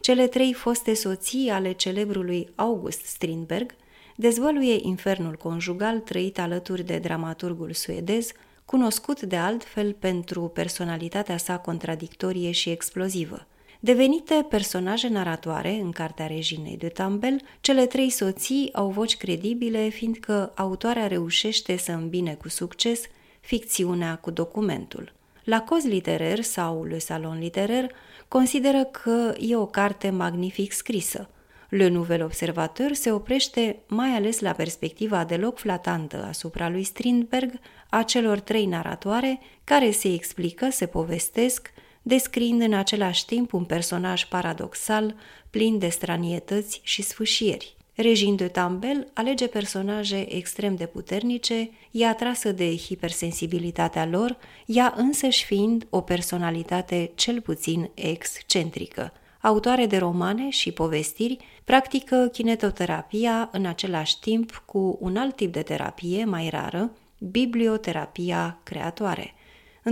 Cele 3 foste soții ale celebrului August Strindberg dezvăluie infernul conjugal trăit alături de dramaturgul suedez, cunoscut de altfel pentru personalitatea sa contradictorie și explozivă. Devenite personaje naratoare în cartea reginei de Tambel, cele 3 soții au voci credibile, fiindcă autoarea reușește să îmbine cu succes ficțiunea cu documentul. La Cause littéraire sau Le Salon littéraire consideră că e o carte magnific scrisă. Le Nouvel Observateur se oprește mai ales la perspectiva deloc flatantă asupra lui Strindberg a celor 3 naratoare care se explică, se povestesc, descriind în același timp un personaj paradoxal, plin de stranietăți și sfâșieri. Regine de Tambel alege personaje extrem de puternice, e atrasă de hipersensibilitatea lor, ea însăși fiind o personalitate cel puțin excentrică. Autoare de romane și povestiri, practică kinetoterapia în același timp cu un alt tip de terapie mai rară, biblioterapia creatoare. În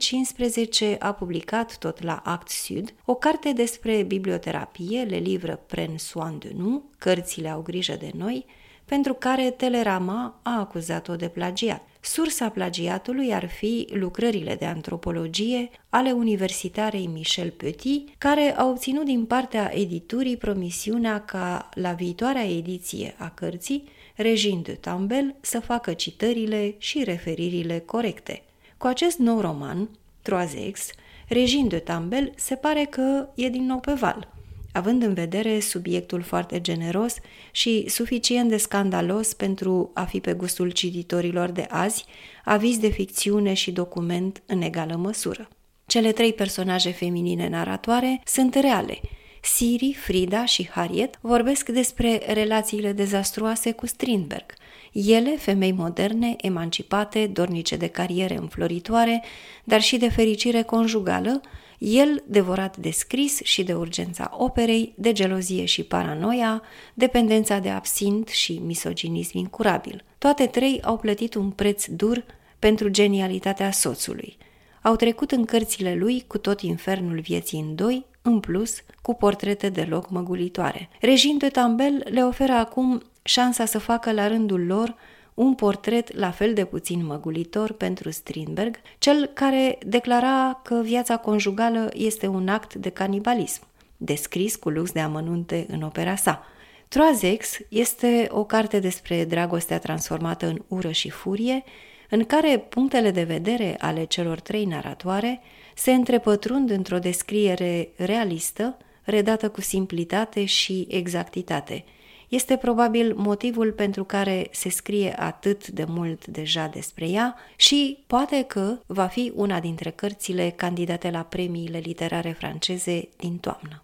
2015 a publicat tot la Act Sud o carte despre biblioterapie, Le livres prennent soin de nous, cărțile au grijă de noi, pentru care Telerama a acuzat-o de plagiat. Sursa plagiatului ar fi lucrările de antropologie ale universitarei Michel Petit, care a obținut din partea editurii promisiunea ca la viitoarea ediție a cărții, Regine de Tambel să facă citările și referirile corecte. Cu acest nou roman, Trois, Regine de Tambel se pare că e din nou pe val, având în vedere subiectul foarte generos și suficient de scandalos pentru a fi pe gustul cititorilor de azi, aviz de ficțiune și document în egală măsură. Cele 3 personaje feminine naratoare sunt reale. Siri, Frida și Harriet vorbesc despre relațiile dezastruoase cu Strindberg. Ele, femei moderne, emancipate, dornice de cariere înfloritoare, dar și de fericire conjugală, el devorat de scris și de urgența operei, de gelozie și paranoia, dependența de absint și misoginism incurabil. Toate 3 au plătit un preț dur pentru genialitatea soțului. Au trecut în cărțile lui cu tot infernul vieții în 2, în plus, cu portrete deloc măgulitoare. Regine de Tambel le oferă acum șansa să facă la rândul lor un portret la fel de puțin măgulitor pentru Strindberg, cel care declara că viața conjugală este un act de canibalism, descris cu lux de amănunte în opera sa. Trois este o carte despre dragostea transformată în ură și furie, în care punctele de vedere ale celor 3 naratoare se întrepătrund într-o descriere realistă, redată cu simplitate și exactitate. Este probabil motivul pentru care se scrie atât de mult deja despre ea și poate că va fi una dintre cărțile candidate la premiile literare franceze din toamnă.